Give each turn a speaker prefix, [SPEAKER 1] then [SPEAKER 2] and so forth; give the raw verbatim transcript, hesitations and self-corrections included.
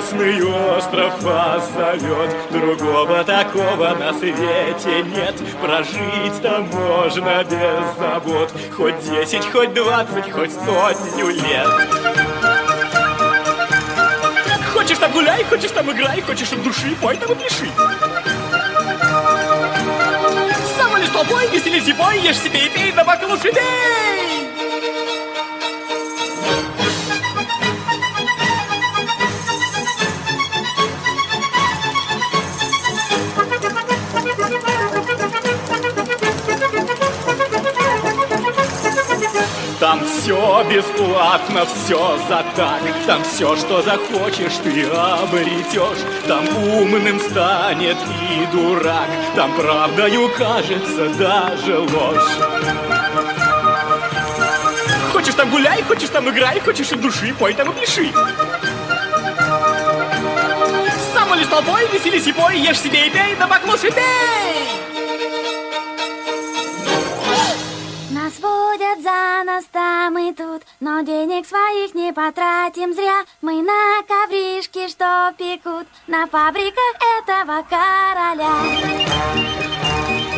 [SPEAKER 1] чудесный остров позовет. Другого такого на свете нет. Прожить там можно без забот. Хоть десять, хоть двадцать, хоть сотню лет. Хочешь там гуляй, хочешь там играй, хочешь от души, пой там и пляши. Сам лишь толпой, веселись и пой, ешь себе и пей, да бака лучше бей! Там все бесплатно, все за так. Там все, что захочешь, ты обретешь. Там умным станет и дурак. Там правдою кажется даже ложь. Хочешь там гуляй, хочешь там играй, хочешь от души, пой там и пляши. Сам лишь толпой, веселись и пой, ешь себе и пей, да баклуши бей!
[SPEAKER 2] Нас водят за нас там и тут, но денег своих не потратим зря. Мы на ковришки, что пекут на фабриках этого короля.